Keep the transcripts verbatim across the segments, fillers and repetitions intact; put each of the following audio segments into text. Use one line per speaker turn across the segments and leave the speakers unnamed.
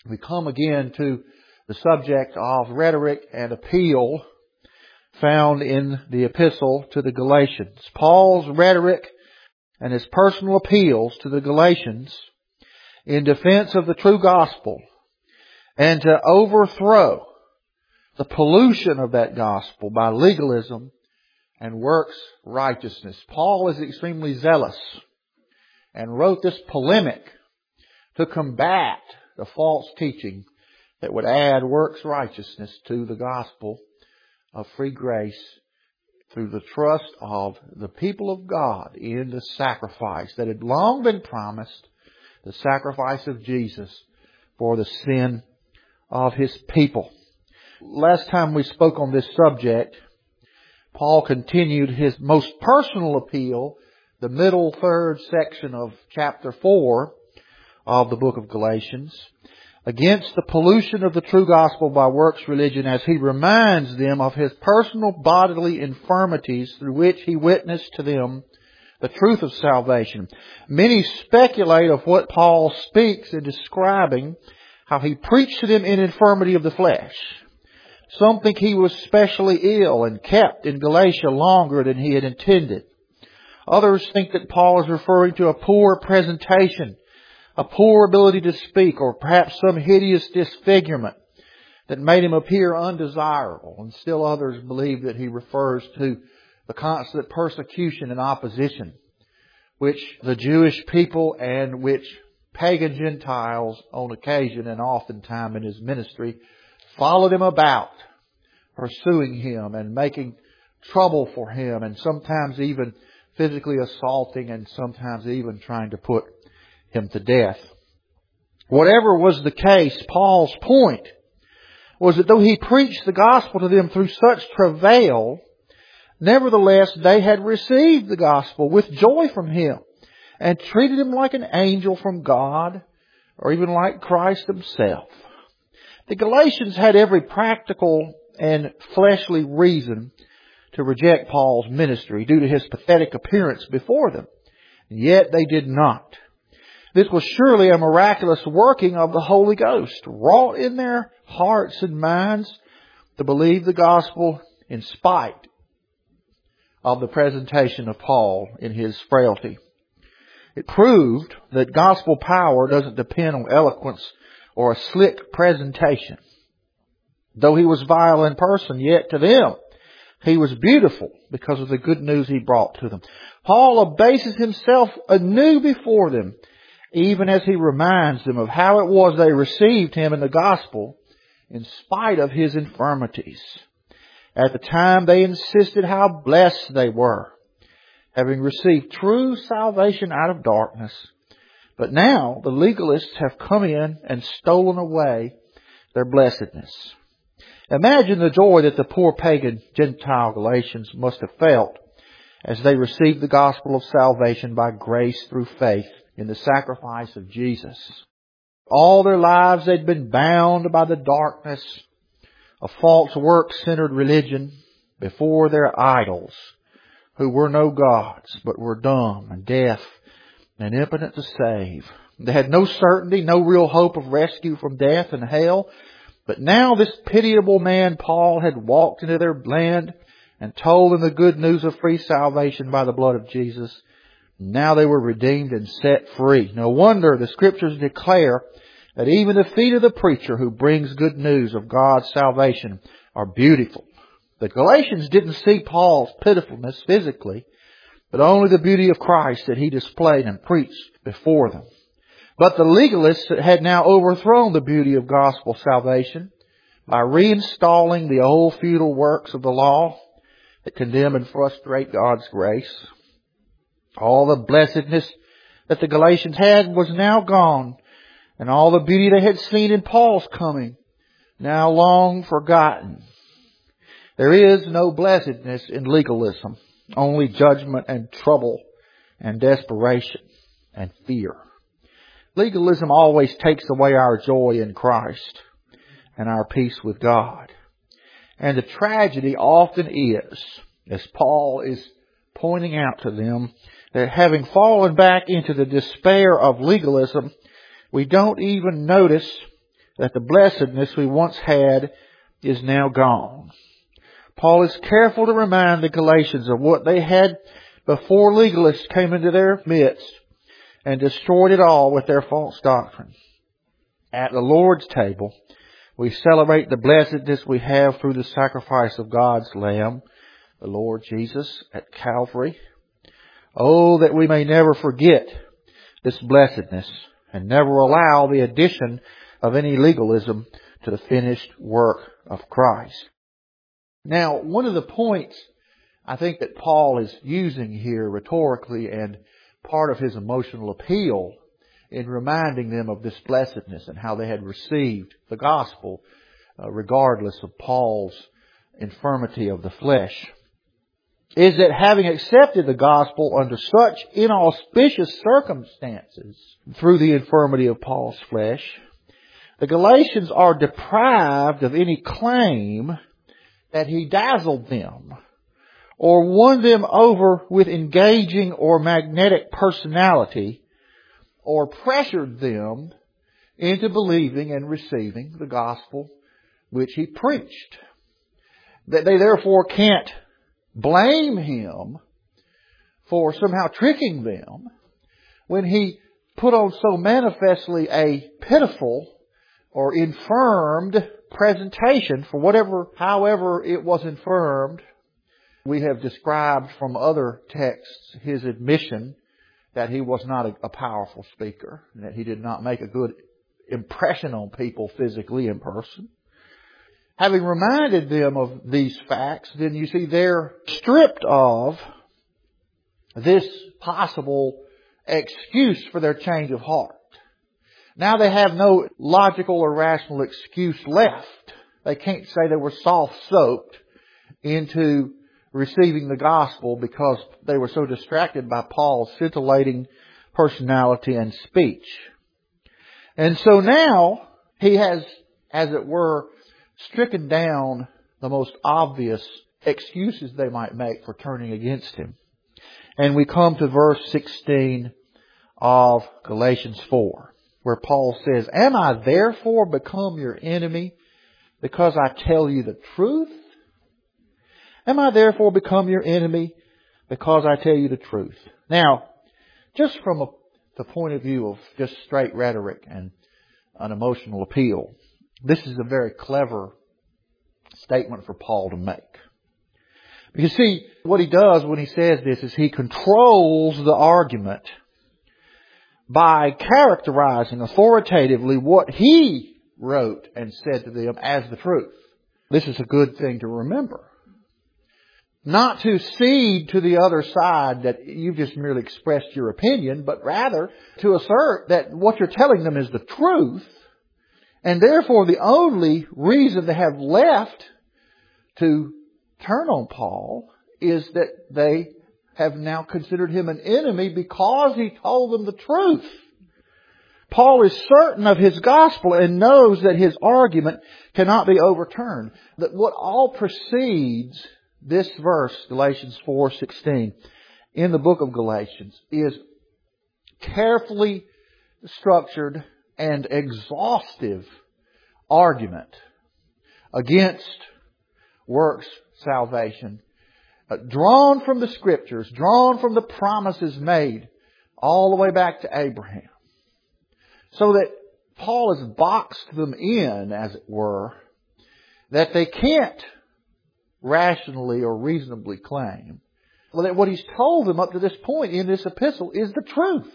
We come again to the subject of rhetoric and appeal found in the epistle to the Galatians. Paul's rhetoric and his personal appeals to the Galatians in defense of the true gospel and to overthrow the pollution of that gospel by legalism and works righteousness. Paul is extremely zealous and wrote this polemic to combat the false teaching that would add works righteousness to the gospel of free grace through the trust of the people of God in the sacrifice that had long been promised, the sacrifice of Jesus for the sin of His people. Last time we spoke on this subject, Paul continued his most personal appeal, the middle third section of chapter four of the book of Galatians, against the pollution of the true gospel by works religion, as he reminds them of his personal bodily infirmities through which he witnessed to them the truth of salvation. Many speculate of what Paul speaks in describing how he preached to them in infirmity of the flesh. Some think he was specially ill and kept in Galatia longer than he had intended. Others think that Paul is referring to a poor presentation, a poor ability to speak, or perhaps some hideous disfigurement that made him appear undesirable. And still others believe that he refers to the constant persecution and opposition which the Jewish people and which pagan Gentiles on occasion and oftentimes in his ministry followed him about, pursuing him and making trouble for him, and sometimes even physically assaulting and sometimes even trying to put him to death. Whatever was the case, Paul's point was that though he preached the gospel to them through such travail, nevertheless they had received the gospel with joy from him and treated him like an angel from God, or even like Christ himself. The Galatians had every practical and fleshly reason to reject Paul's ministry due to his pathetic appearance before them. And yet they did not. This was surely a miraculous working of the Holy Ghost, wrought in their hearts and minds to believe the gospel in spite of the presentation of Paul in his frailty. It proved that gospel power doesn't depend on eloquence or a slick presentation. Though he was vile in person, yet to them he was beautiful because of the good news he brought to them. Paul abases himself anew before them, even as he reminds them of how it was they received him in the gospel in spite of his infirmities. At the time they insisted how blessed they were, having received true salvation out of darkness. But now the legalists have come in and stolen away their blessedness. Imagine the joy that the poor pagan Gentile Galatians must have felt as they received the gospel of salvation by grace through faith in the sacrifice of Jesus. All their lives they'd been bound by the darkness of false work-centered religion before their idols, who were no gods, but were dumb and deaf and impotent to save. They had no certainty, no real hope of rescue from death and hell. But now this pitiable man Paul had walked into their land and told them the good news of free salvation by the blood of Jesus. Now they were redeemed and set free. No wonder the Scriptures declare that even the feet of the preacher who brings good news of God's salvation are beautiful. The Galatians didn't see Paul's pitifulness physically, but only the beauty of Christ that he displayed and preached before them. But the legalists had now overthrown the beauty of gospel salvation by reinstalling the old futile works of the law that condemn and frustrate God's grace. All the blessedness that the Galatians had was now gone, and all the beauty they had seen in Paul's coming now long forgotten. There is no blessedness in legalism, only judgment and trouble and desperation and fear. Legalism always takes away our joy in Christ and our peace with God. And the tragedy often is, as Paul is pointing out to them, that having fallen back into the despair of legalism, we don't even notice that the blessedness we once had is now gone. Paul is careful to remind the Galatians of what they had before legalists came into their midst and destroyed it all with their false doctrine. At the Lord's table, we celebrate the blessedness we have through the sacrifice of God's Lamb, the Lord Jesus, at Calvary. Oh, that we may never forget this blessedness and never allow the addition of any legalism to the finished work of Christ. Now, one of the points I think that Paul is using here rhetorically and part of his emotional appeal in reminding them of this blessedness and how they had received the gospel uh, regardless of Paul's infirmity of the flesh, is that having accepted the gospel under such inauspicious circumstances through the infirmity of Paul's flesh, the Galatians are deprived of any claim that he dazzled them or won them over with engaging or magnetic personality or pressured them into believing and receiving the gospel which he preached. That they therefore can't blame him for somehow tricking them when he put on so manifestly a pitiful or infirmed presentation for whatever, however it was infirmed. We have described from other texts his admission that he was not a, a powerful speaker, that he did not make a good impression on people physically in person. Having reminded them of these facts, then you see they're stripped of this possible excuse for their change of heart. Now they have no logical or rational excuse left. They can't say they were soft-soaked into receiving the gospel because they were so distracted by Paul's scintillating personality and speech. And so now he has, as it were, stricken down the most obvious excuses they might make for turning against him. And we come to verse sixteen of Galatians four, where Paul says, "Am I therefore become your enemy because I tell you the truth? Am I therefore become your enemy because I tell you the truth?" Now, just from a, the point of view of just straight rhetoric and an emotional appeal, this is a very clever statement for Paul to make. Because see, what he does when he says this is he controls the argument by characterizing authoritatively what he wrote and said to them as the truth. This is a good thing to remember. Not to cede to the other side that you've just merely expressed your opinion, but rather to assert that what you're telling them is the truth. And therefore the only reason they have left to turn on Paul is that they have now considered him an enemy because he told them the truth. Paul is certain of his gospel and knows that his argument cannot be overturned. That what all precedes this verse, Galatians four sixteen, in the book of Galatians, is carefully structured and exhaustive argument against works salvation, uh, drawn from the Scriptures, drawn from the promises made all the way back to Abraham. So that Paul has boxed them in, as it were, that they can't rationally or reasonably claim that what he's told them up to this point in this epistle is the truth.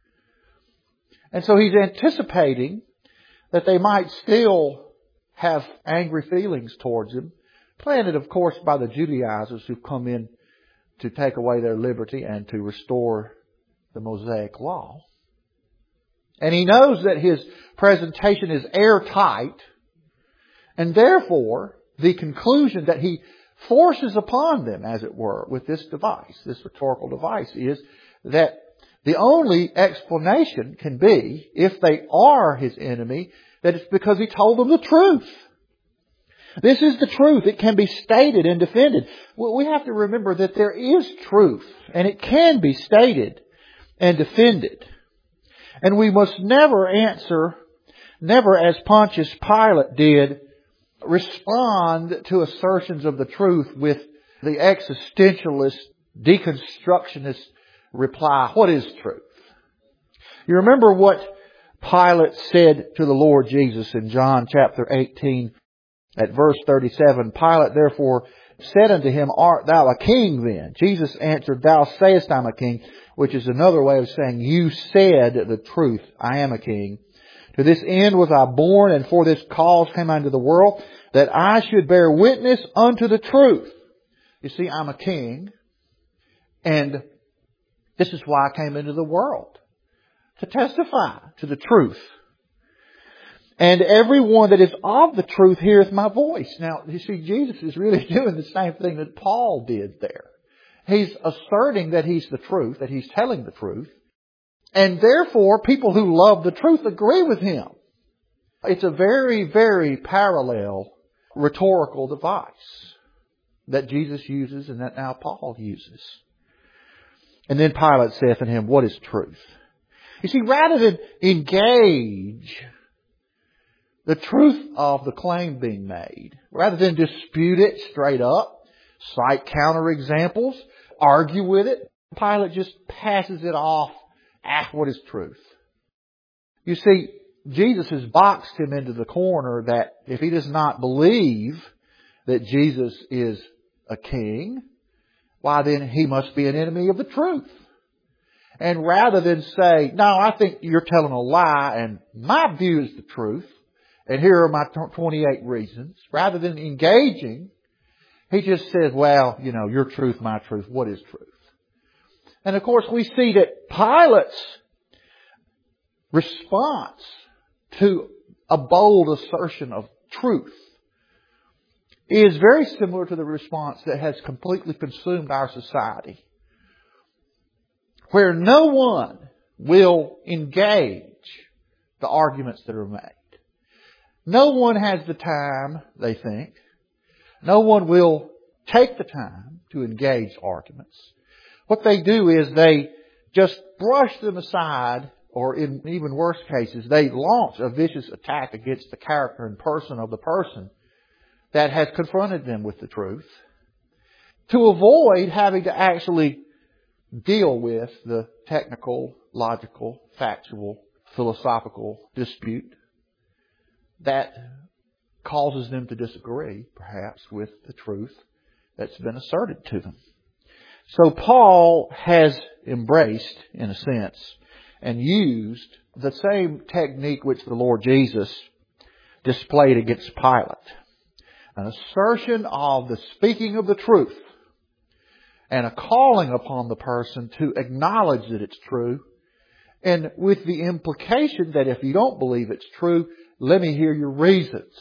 And so he's anticipating that they might still have angry feelings towards him, planted, of course, by the Judaizers who've come in to take away their liberty and to restore the Mosaic law. And he knows that his presentation is airtight, and therefore the conclusion that he forces upon them, as it were, with this device, this rhetorical device, is that the only explanation can be, if they are his enemy, that it's because he told them the truth. This is the truth. It can be stated and defended. Well, we have to remember that there is truth, and it can be stated and defended. And we must never answer never, as Pontius Pilate did, respond to assertions of the truth with the existentialist, deconstructionist reply, what is truth? You remember what Pilate said to the Lord Jesus in John chapter eighteen at verse thirty-seven. Pilate therefore said unto him, Art thou a king then? Jesus answered, Thou sayest I'm a king, which is another way of saying, You said the truth, I am a king. To this end was I born, and for this cause came I into the world, that I should bear witness unto the truth. You see, I'm a king, and this is why I came into the world, to testify to the truth. And everyone that is of the truth heareth my voice. Now, you see, Jesus is really doing the same thing that Paul did there. He's asserting that he's the truth, that he's telling the truth. And therefore, people who love the truth agree with him. It's a very, very parallel rhetorical device that Jesus uses and that now Paul uses. And then Pilate saith unto him, What is truth? You see, rather than engage the truth of the claim being made, rather than dispute it straight up, cite counterexamples, argue with it, Pilate just passes it off. Ah, what is truth? You see, Jesus has boxed him into the corner that if he does not believe that Jesus is a king, why then he must be an enemy of the truth. And rather than say, no, I think you're telling a lie and my view is the truth, and here are my twenty-eight reasons, rather than engaging, he just says, well, you know, your truth, my truth, what is truth? And of course we see that Pilate's response to a bold assertion of truth is very similar to the response that has completely consumed our society, where no one will engage the arguments that are made. No one has the time, they think. No one will take the time to engage arguments. What they do is they just brush them aside, or in even worse cases, they launch a vicious attack against the character and person of the person that has confronted them with the truth, to avoid having to actually deal with the technical, logical, factual, philosophical dispute that causes them to disagree, perhaps, with the truth that's been asserted to them. So Paul has embraced, in a sense, and used the same technique which the Lord Jesus displayed against Pilate. An assertion of the speaking of the truth and a calling upon the person to acknowledge that it's true, and with the implication that if you don't believe it's true, let me hear your reasons.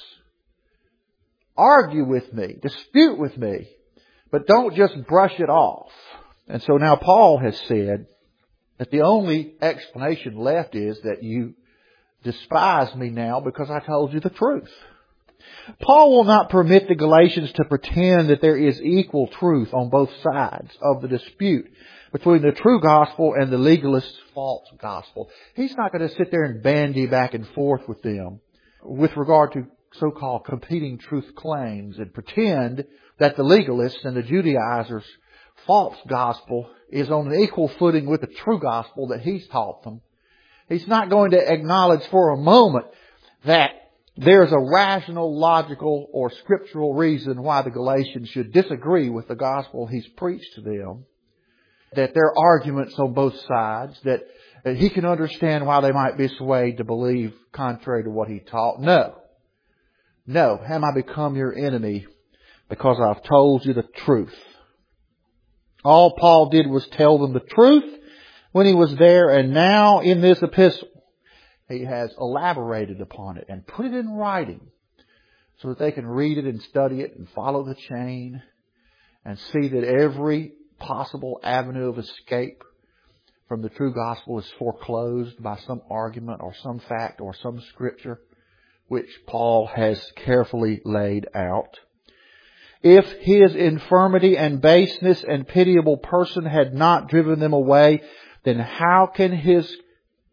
Argue with me, dispute with me, but don't just brush it off. And so now Paul has said that the only explanation left is that you despise me now because I told you the truth. Paul will not permit the Galatians to pretend that there is equal truth on both sides of the dispute between the true gospel and the legalist false gospel. He's not going to sit there and bandy back and forth with them with regard to so-called competing truth claims and pretend that the legalists and the Judaizers' false gospel is on an equal footing with the true gospel that he's taught them. He's not going to acknowledge for a moment that there's a rational, logical, or scriptural reason why the Galatians should disagree with the gospel he's preached to them. That there are arguments on both sides, that, that he can understand why they might be swayed to believe contrary to what he taught. No. No. Am I become your enemy because I've told you the truth? All Paul did was tell them the truth when he was there, and now in this epistle, he has elaborated upon it and put it in writing so that they can read it and study it and follow the chain and see that every possible avenue of escape from the true gospel is foreclosed by some argument or some fact or some scripture which Paul has carefully laid out. If his infirmity and baseness and pitiable person had not driven them away, then how can his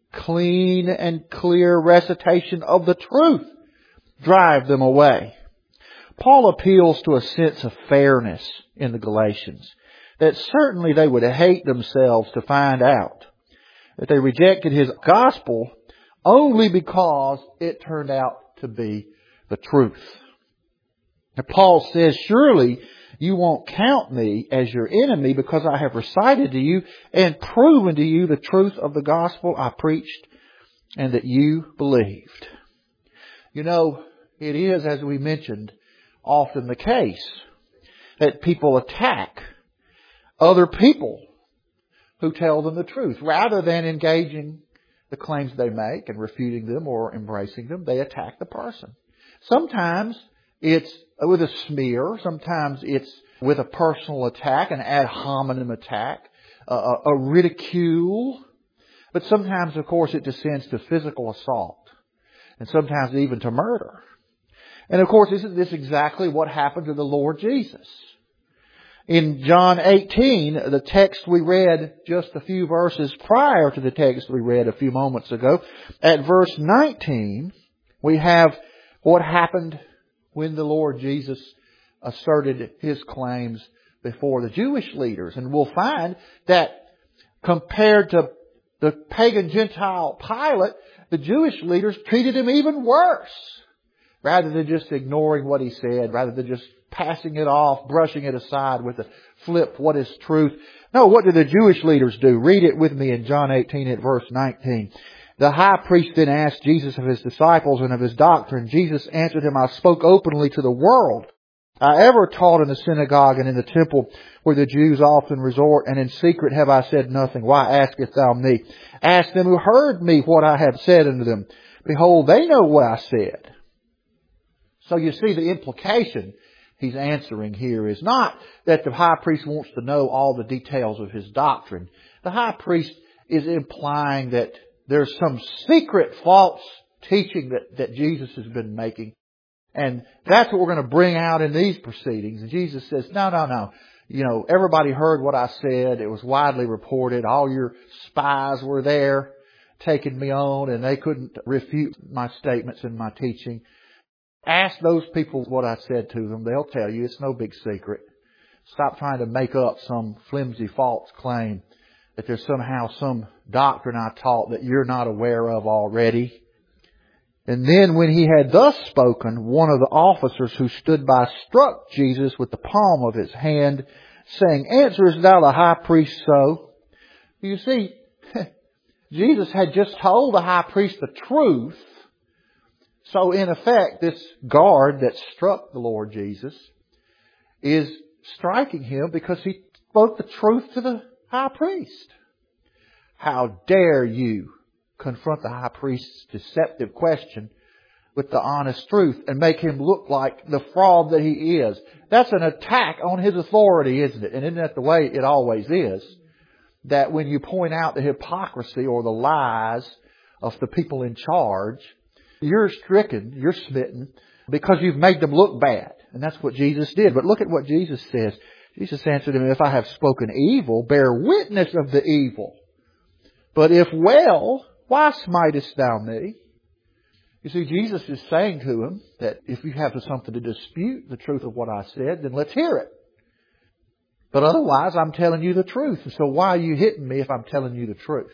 clean and clear recitation of the truth drive them away. Paul appeals to a sense of fairness in the Galatians that certainly they would hate themselves to find out that they rejected his gospel only because it turned out to be the truth. And Paul says, surely you won't count me as your enemy because I have recited to you and proven to you the truth of the gospel I preached and that you believed. You know, it is, as we mentioned, often the case that people attack other people who tell them the truth. Rather than engaging the claims they make and refuting them or embracing them, they attack the person. Sometimes it's with a smear. Sometimes it's with a personal attack, an ad hominem attack, a, a ridicule. But sometimes, of course, it descends to physical assault. And sometimes even to murder. And of course, isn't this exactly what happened to the Lord Jesus? In John eighteen, the text we read just a few verses prior to the text we read a few moments ago, at verse nineteen, we have what happened when the Lord Jesus asserted His claims before the Jewish leaders. And we'll find that compared to the pagan Gentile Pilate, the Jewish leaders treated Him even worse. Rather than just ignoring what He said, rather than just passing it off, brushing it aside with a flip, what is truth? No, what did the Jewish leaders do? Read it with me in John eighteen at verse nineteen. The high priest then asked Jesus of His disciples and of His doctrine. Jesus answered him, I spoke openly to the world. I ever taught in the synagogue and in the temple where the Jews often resort, and in secret have I said nothing. Why askest thou me? Ask them who heard me what I have said unto them. Behold, they know what I said. So you see the implication he's answering here is not that the high priest wants to know all the details of his doctrine. The high priest is implying that there's some secret false teaching that, that Jesus has been making. And that's what we're going to bring out in these proceedings. And Jesus says, no, no, no. You know, everybody heard what I said. It was widely reported. All your spies were there taking me on, and they couldn't refute my statements and my teaching. Ask those people what I said to them. They'll tell you it's no big secret. Stop trying to make up some flimsy false claim that there's somehow some doctrine I taught that you're not aware of already. And then when he had thus spoken, one of the officers who stood by struck Jesus with the palm of his hand, saying, Answerest thou the high priest so? You see, Jesus had just told the high priest the truth. So in effect, this guard that struck the Lord Jesus is striking him because he spoke the truth to the high priest. How dare you confront the high priest's deceptive question with the honest truth and make him look like the fraud that he is? That's an attack on his authority, isn't it? And isn't that the way it always is? That when you point out the hypocrisy or the lies of the people in charge, you're stricken, you're smitten, because you've made them look bad. And that's what Jesus did. But look at what Jesus says. Jesus answered him, If I have spoken evil, bear witness of the evil. But if well, why smitest thou me? You see, Jesus is saying to him that if you have something to dispute the truth of what I said, then let's hear it. But otherwise, I'm telling you the truth. And so why are you hitting me if I'm telling you the truth?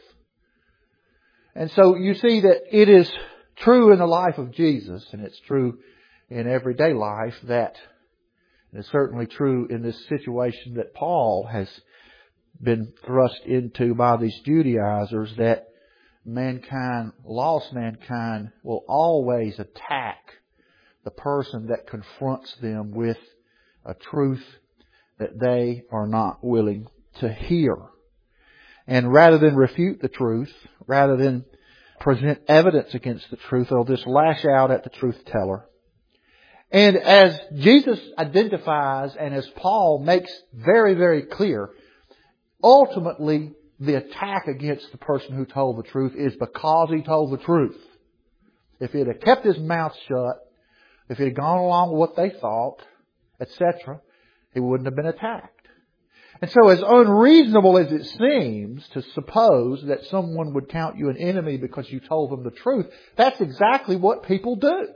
And so you see that it is true in the life of Jesus, and it's true in everyday life, that and it's certainly true in this situation that Paul has been thrust into by these Judaizers, that mankind, lost mankind, will always attack the person that confronts them with a truth that they are not willing to hear. And rather than refute the truth, rather than present evidence against the truth, they'll just lash out at the truth teller. And as Jesus identifies and as Paul makes very, very clear, ultimately the attack against the person who told the truth is because he told the truth. If he had kept his mouth shut, if he had gone along with what they thought, et cetera, he wouldn't have been attacked. And so as unreasonable as it seems to suppose that someone would count you an enemy because you told them the truth, that's exactly what people do.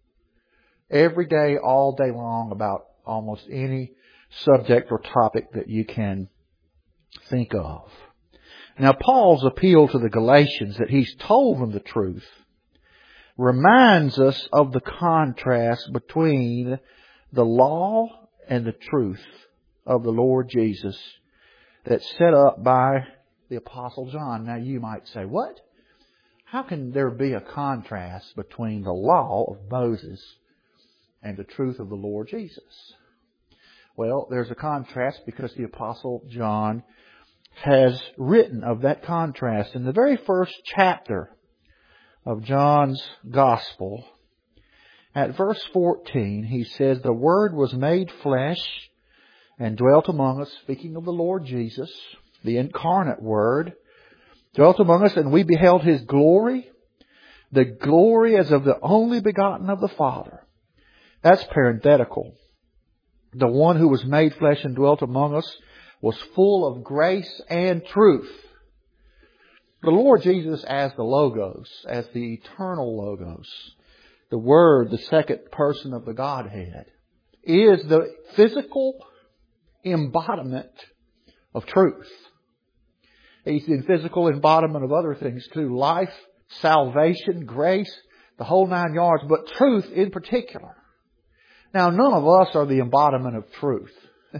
Every day, all day long, about almost any subject or topic that you can think of. Now, Paul's appeal to the Galatians that he's told them the truth reminds us of the contrast between the law and the truth of the Lord Jesus that's set up by the Apostle John. Now, you might say, what? How can there be a contrast between the law of Moses and the truth of the Lord Jesus? Well, there's a contrast because the Apostle John has written of that contrast. In the very first chapter of John's Gospel, at verse fourteen, he says, "The Word was made flesh and dwelt among us," speaking of the Lord Jesus, the incarnate Word, "dwelt among us, and we beheld His glory, the glory as of the only begotten of the Father." That's parenthetical. The one who was made flesh and dwelt among us was full of grace and truth. The Lord Jesus as the Logos, as the eternal Logos, the Word, the second person of the Godhead, is the physical embodiment of truth. He's the physical embodiment of other things too. Life, salvation, grace, the whole nine yards, but truth in particular. Now, none of us are the embodiment of truth.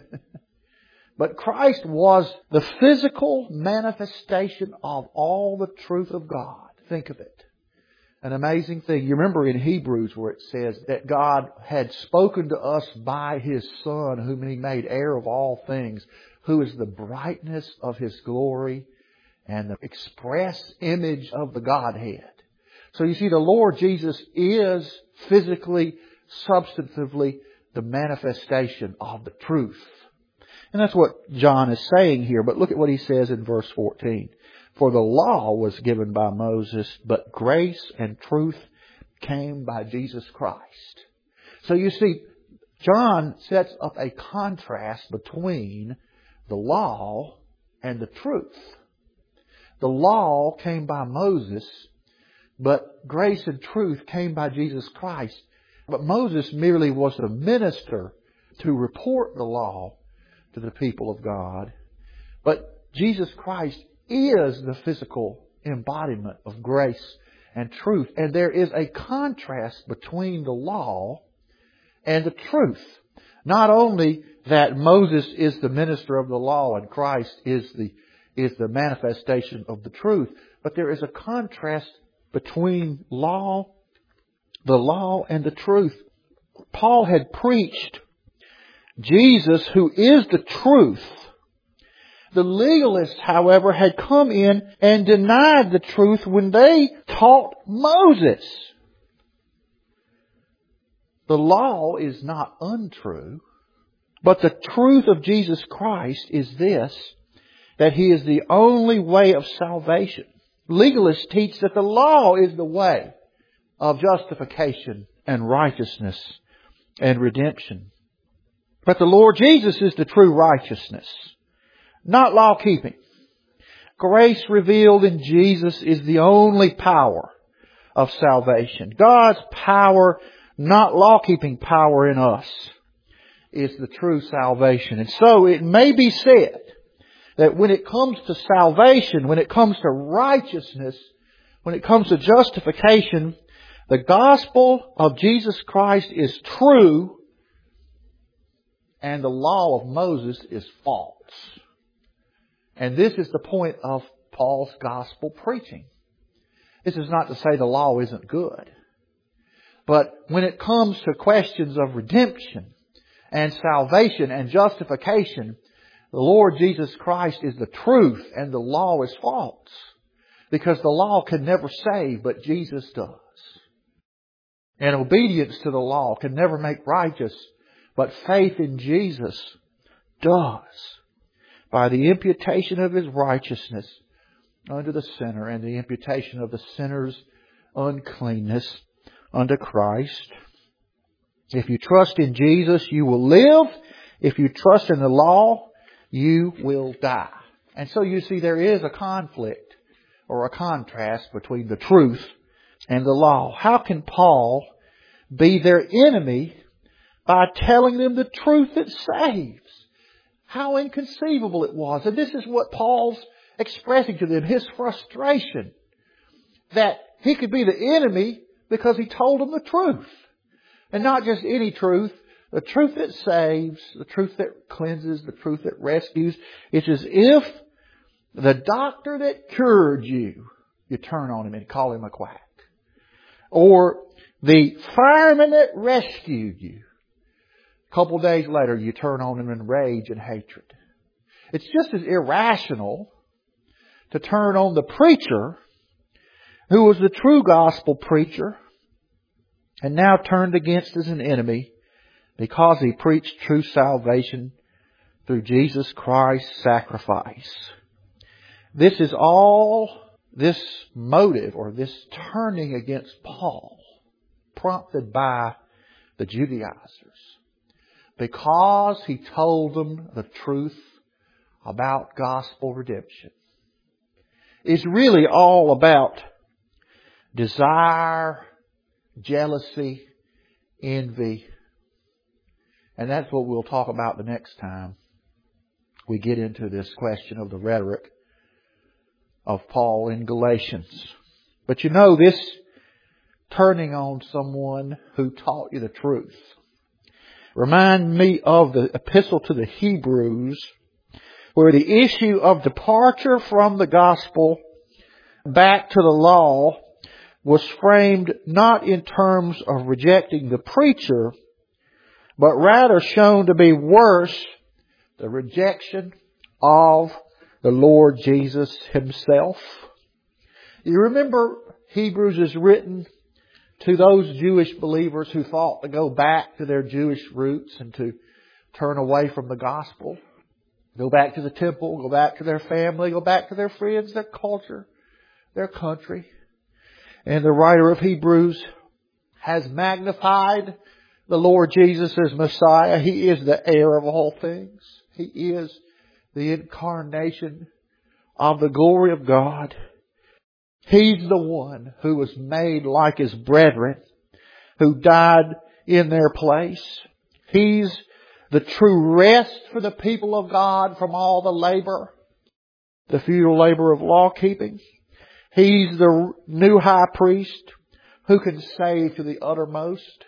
But Christ was the physical manifestation of all the truth of God. Think of it. An amazing thing. You remember in Hebrews where it says that God had spoken to us by His Son, whom He made heir of all things, who is the brightness of His glory and the express image of the Godhead. So you see, the Lord Jesus is physically, substantively, the manifestation of the truth. And that's what John is saying here. But look at what he says in verse fourteen. "For the law was given by Moses, but grace and truth came by Jesus Christ." So you see, John sets up a contrast between the law and the truth. The law came by Moses, but grace and truth came by Jesus Christ. But Moses merely was a minister to report the law to the people of God. But Jesus Christ is the physical embodiment of grace and truth. And there is a contrast between the law and the truth. Not only that Moses is the minister of the law and Christ is the, is the manifestation of the truth, but there is a contrast between law, the law and the truth. Paul had preached Jesus, who is the truth. The legalists, however, had come in and denied the truth when they taught Moses. The law is not untrue, but the truth of Jesus Christ is this, that He is the only way of salvation. Legalists teach that the law is the way of justification and righteousness and redemption. But the Lord Jesus is the true righteousness, not law keeping. Grace revealed in Jesus is the only power of salvation. God's power, not law keeping power in us, is the true salvation. And so it may be said that when it comes to salvation, when it comes to righteousness, when it comes to justification, the gospel of Jesus Christ is true and the law of Moses is false. And this is the point of Paul's gospel preaching. This is not to say the law isn't good. But when it comes to questions of redemption and salvation and justification, the Lord Jesus Christ is the truth and the law is false. Because the law can never save, but Jesus does. And obedience to the law can never make righteous, but faith in Jesus does. By the imputation of His righteousness unto the sinner and the imputation of the sinner's uncleanness unto Christ. If you trust in Jesus, you will live. If you trust in the law, you will die. And so you see there is a conflict or a contrast between the truth and the law. How can Paul be their enemy by telling them the truth that saves? How inconceivable it was. And this is what Paul's expressing to them, his frustration that he could be the enemy because he told them the truth. And not just any truth, the truth that saves, the truth that cleanses, the truth that rescues. It's as if the doctor that cured you, you turn on him and call him a quack. Or the fireman that rescued you, a couple of days later you turn on him in rage and hatred. It's just as irrational to turn on the preacher who was the true gospel preacher and now turned against as an enemy because he preached true salvation through Jesus Christ's sacrifice. This is all, this motive or this turning against Paul prompted by the Judaizers because he told them the truth about gospel redemption. It's really all about desire, jealousy, envy. And that's what we'll talk about the next time we get into this question of the rhetoric of Paul in Galatians. But you know, this turning on someone who taught you the truth remind me of the epistle to the Hebrews, where the issue of departure from the gospel back to the law was framed not in terms of rejecting the preacher, but rather shown to be worse, the rejection of the Lord Jesus Himself. You remember Hebrews is written to those Jewish believers who thought to go back to their Jewish roots and to turn away from the gospel. Go back to the temple, go back to their family, go back to their friends, their culture, their country. And the writer of Hebrews has magnified the Lord Jesus as Messiah. He is the heir of all things. He is the incarnation of the glory of God. He's the one who was made like His brethren, who died in their place. He's the true rest for the people of God from all the labor, the futile labor of law keeping. He's the new high priest who can save to the uttermost.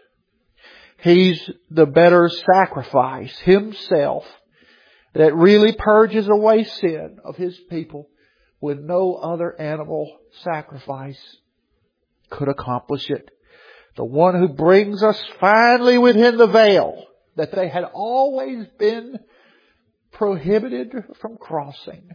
He's the better sacrifice Himself that really purges away sin of His people when no other animal sacrifice could accomplish it. The one who brings us finally within the veil that they had always been prohibited from crossing.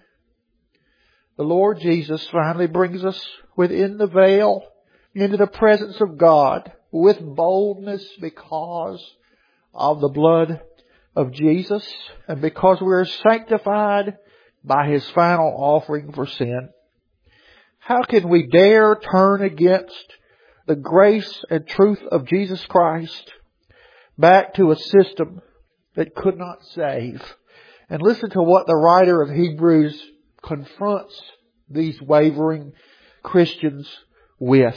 The Lord Jesus finally brings us within the veil into the presence of God with boldness because of the blood of Jesus and because we are sanctified by His final offering for sin. How can we dare turn against the grace and truth of Jesus Christ back to a system that could not save? And listen to what the writer of Hebrews confronts these wavering Christians with.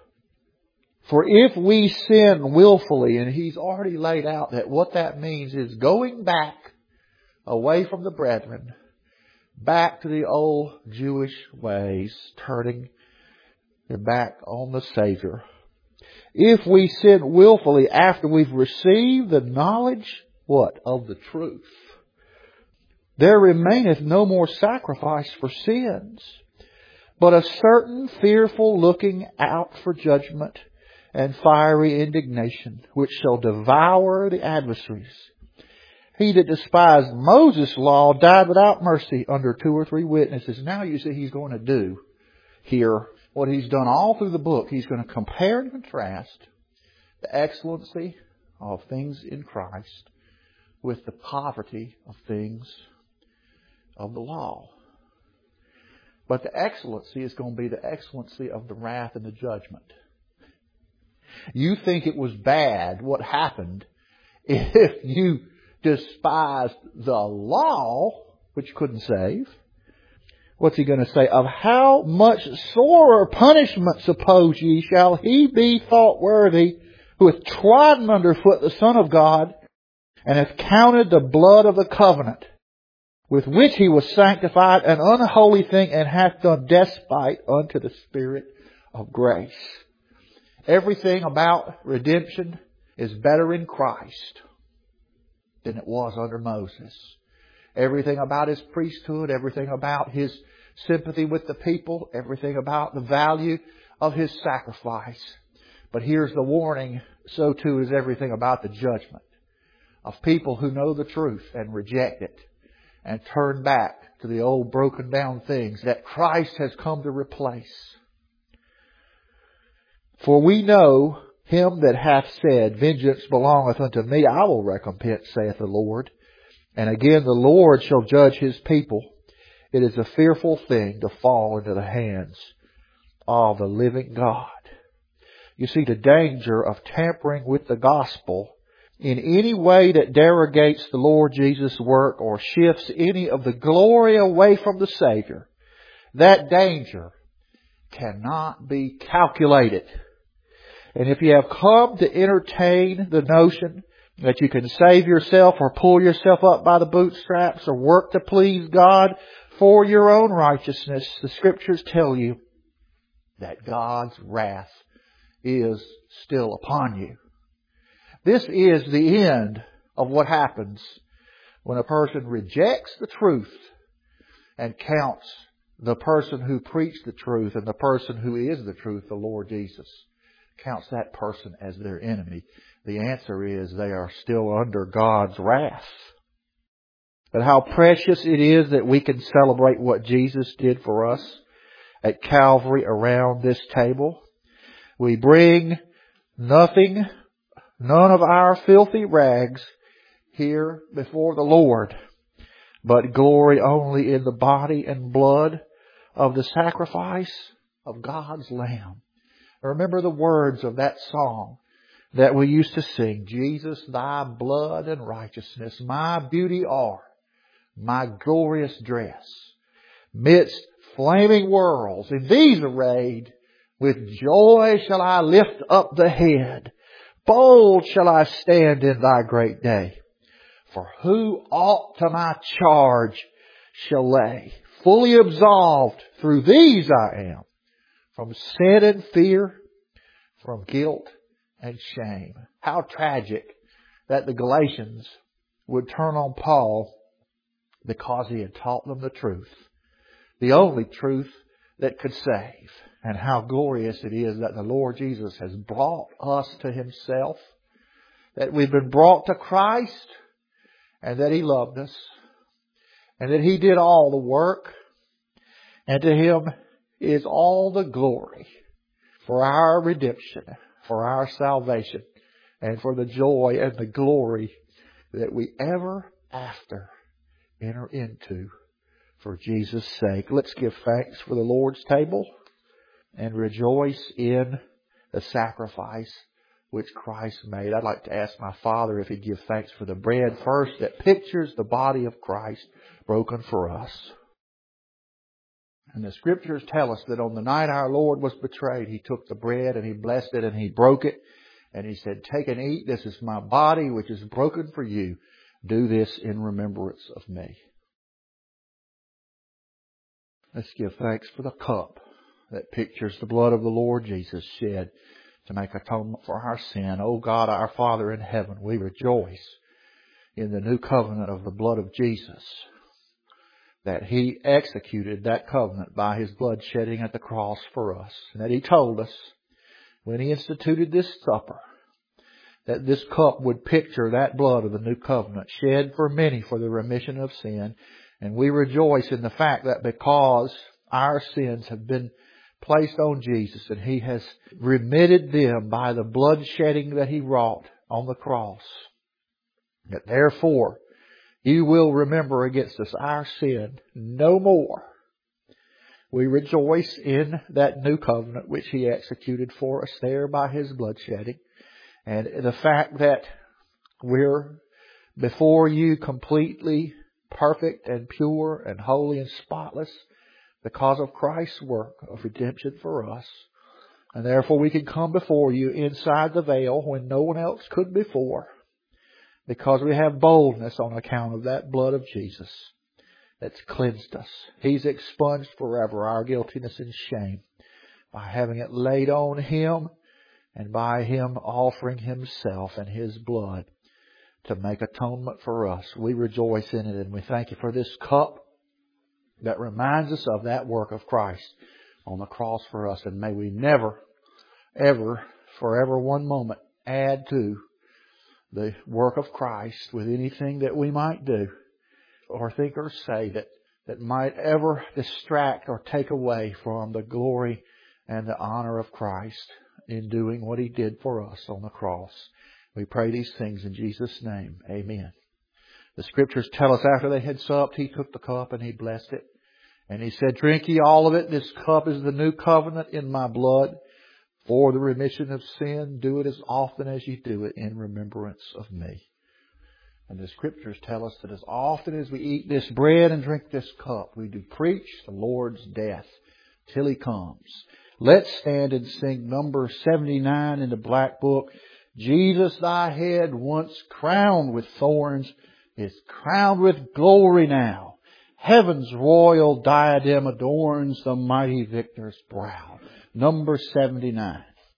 For if we sin willfully, and he's already laid out that what that means is going back away from the brethren, back to the old Jewish ways, turning their back on the Savior. If we sin willfully after we've received the knowledge, what? Of the truth. There remaineth no more sacrifice for sins, but a certain fearful looking out for judgment and fiery indignation, which shall devour the adversaries. He that despised Moses' law died without mercy under two or three witnesses. Now you see he's going to do here what he's done all through the book. He's going to compare and contrast the excellency of things in Christ with the poverty of things of the law. But the excellency is going to be the excellency of the wrath and the judgment. You think it was bad what happened if you despised the law which couldn't save. What's he going to say? Of how much sorer punishment, suppose ye, shall he be thought worthy who hath trodden under foot the Son of God, and hath counted the blood of the covenant, with which he was sanctified, an unholy thing, and hath done despite unto the Spirit of grace. Everything about redemption is better in Christ than it was under Moses. Everything about His priesthood, everything about His sympathy with the people, everything about the value of His sacrifice. But here's the warning, so too is everything about the judgment of people who know the truth and reject it and turn back to the old broken down things that Christ has come to replace. For we know Him that hath said, Vengeance belongeth unto me, I will recompense, saith the Lord. And again, the Lord shall judge His people. It is a fearful thing to fall into the hands of the living God. You see, the danger of tampering with the gospel in any way that derogates the Lord Jesus' work or shifts any of the glory away from the Savior, that danger cannot be calculated. And if you have come to entertain the notion that you can save yourself or pull yourself up by the bootstraps or work to please God for your own righteousness, the Scriptures tell you that God's wrath is still upon you. This is the end of what happens when a person rejects the truth and counts the person who preached the truth and the person who is the truth, the Lord Jesus, counts that person as their enemy. The answer is they are still under God's wrath. But how precious it is that we can celebrate what Jesus did for us at Calvary around this table. We bring nothing, none of our filthy rags here before the Lord, but glory only in the body and blood of the sacrifice of God's Lamb. Remember the words of that song that we used to sing. Jesus, thy blood and righteousness, my beauty are, my glorious dress. Midst flaming worlds, in these arrayed, with joy shall I lift up the head. Bold shall I stand in thy great day. For who aught to my charge shall lay? Fully absolved through these I am, from sin and fear, from guilt and shame. How tragic that the Galatians would turn on Paul because he had taught them the truth, the only truth that could save. And how glorious it is that the Lord Jesus has brought us to Himself, that we've been brought to Christ, and that He loved us, and that He did all the work, and to Him is all the glory for our redemption, for our salvation, and for the joy and the glory that we ever after enter into for Jesus' sake. Let's give thanks for the Lord's table and rejoice in the sacrifice which Christ made. I'd like to ask my Father if He'd give thanks for the bread first that pictures the body of Christ broken for us. And the Scriptures tell us that on the night our Lord was betrayed, He took the bread and He blessed it and He broke it. And He said, take and eat. This is my body which is broken for you. Do this in remembrance of me. Let's give thanks for the cup that pictures the blood of the Lord Jesus shed to make atonement for our sin. O God, our Father in heaven, we rejoice in the new covenant of the blood of Jesus, that He executed that covenant by His blood shedding at the cross for us. And that He told us when He instituted this supper that this cup would picture that blood of the new covenant shed for many for the remission of sin. And we rejoice in the fact that because our sins have been placed on Jesus and He has remitted them by the blood shedding that He wrought on the cross, that therefore you will remember against us our sin no more. We rejoice in that new covenant which He executed for us there by His blood shedding. And the fact that we're before you completely perfect and pure and holy and spotless because of Christ's work of redemption for us. And therefore we can come before you inside the veil when no one else could before, because we have boldness on account of that blood of Jesus that's cleansed us. He's expunged forever our guiltiness and shame by having it laid on Him and by Him offering Himself and His blood to make atonement for us. We rejoice in it, and we thank you for this cup that reminds us of that work of Christ on the cross for us. And may we never, ever, forever one moment add to the work of Christ with anything that we might do or think or say that, that might ever distract or take away from the glory and the honor of Christ in doing what He did for us on the cross. We pray these things in Jesus' name. Amen. The Scriptures tell us after they had supped, He took the cup and He blessed it. And He said, "Drink ye all of it. This cup is the new covenant in my blood for the remission of sin. Do it as often as you do it in remembrance of me." And the Scriptures tell us that as often as we eat this bread and drink this cup, we do preach the Lord's death till He comes. Let's stand and sing number seventy-nine in the Black Book. Jesus, thy head, once crowned with thorns, is crowned with glory now. Heaven's royal diadem adorns the mighty victor's brow. Number seventy-nine.